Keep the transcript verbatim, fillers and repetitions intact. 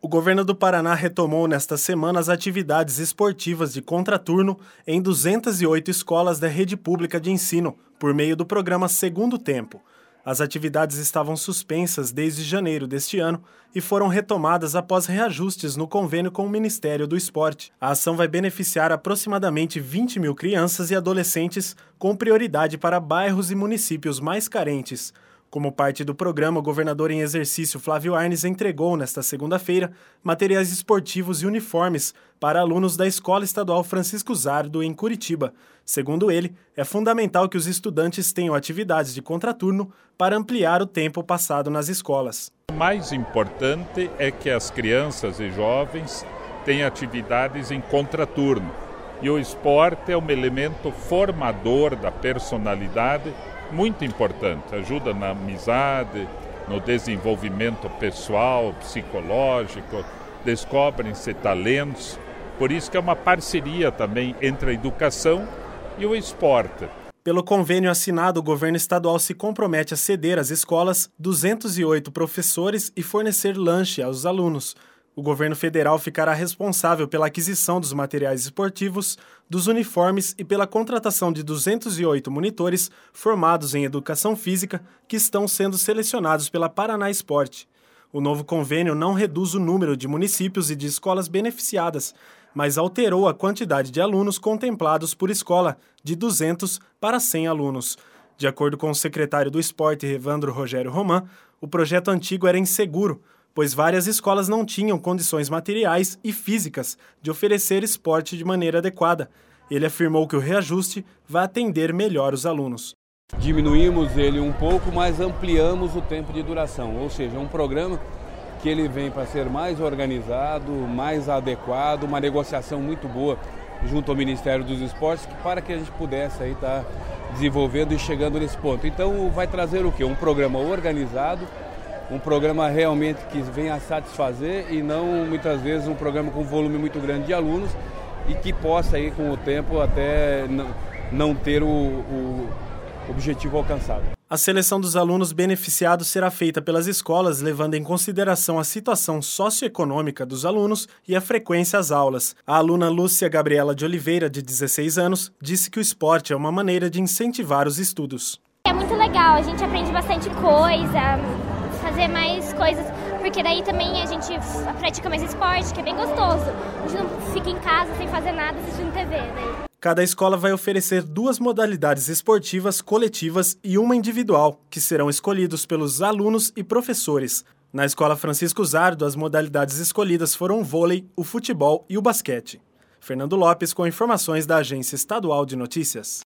O governo do Paraná retomou nesta semana as atividades esportivas de contraturno em duzentas e oito escolas da rede pública de ensino, por meio do programa Segundo Tempo. As atividades estavam suspensas desde janeiro deste ano e foram retomadas após reajustes no convênio com o Ministério do Esporte. A ação vai beneficiar aproximadamente vinte mil crianças e adolescentes, com prioridade para bairros e municípios mais carentes. Como parte do programa, o governador em exercício Flávio Arnes entregou, nesta segunda-feira, materiais esportivos e uniformes para alunos da Escola Estadual Francisco Zardo, em Curitiba. Segundo ele, é fundamental que os estudantes tenham atividades de contraturno para ampliar o tempo passado nas escolas. O mais importante é que as crianças e jovens tenham atividades em contraturno. E o esporte é um elemento formador da personalidade muito importante, ajuda na amizade, no desenvolvimento pessoal, psicológico, descobrem-se talentos. Por isso que é uma parceria também entre a educação e o esporte. Pelo convênio assinado, o governo estadual se compromete a ceder às escolas duzentos e oito professores e fornecer lanche aos alunos. O governo federal ficará responsável pela aquisição dos materiais esportivos, dos uniformes e pela contratação de duzentos e oito monitores formados em educação física que estão sendo selecionados pela Paraná Esporte. O novo convênio não reduz o número de municípios e de escolas beneficiadas, mas alterou a quantidade de alunos contemplados por escola, de duzentos para cem alunos. De acordo com o secretário do Esporte, Evandro Rogério Roman, o projeto antigo era inseguro, pois várias escolas não tinham condições materiais e físicas de oferecer esporte de maneira adequada. Ele afirmou que o reajuste vai atender melhor os alunos. Diminuímos ele um pouco, mas ampliamos o tempo de duração, ou seja, um programa que ele vem para ser mais organizado, mais adequado, uma negociação muito boa junto ao Ministério dos Esportes, para que a gente pudesse aí estar desenvolvendo e chegando nesse ponto. Então vai trazer o quê? Um programa organizado, um programa realmente que venha a satisfazer e não, muitas vezes, um programa com volume muito grande de alunos e que possa, aí, com o tempo, até não, não ter o, o objetivo alcançado. A seleção dos alunos beneficiados será feita pelas escolas, levando em consideração a situação socioeconômica dos alunos e a frequência às aulas. A aluna Lúcia Gabriela de Oliveira, de dezesseis anos, disse que o esporte é uma maneira de incentivar os estudos. É muito legal, a gente aprende bastante coisa, fazer mais coisas, porque daí também a gente pratica mais esporte, que é bem gostoso. A gente não fica em casa sem fazer nada assistindo T V, né? Cada escola vai oferecer duas modalidades esportivas coletivas e uma individual, que serão escolhidos pelos alunos e professores. Na Escola Francisco Zardo, as modalidades escolhidas foram o vôlei, o futebol e o basquete. Fernando Lopes com informações da Agência Estadual de Notícias.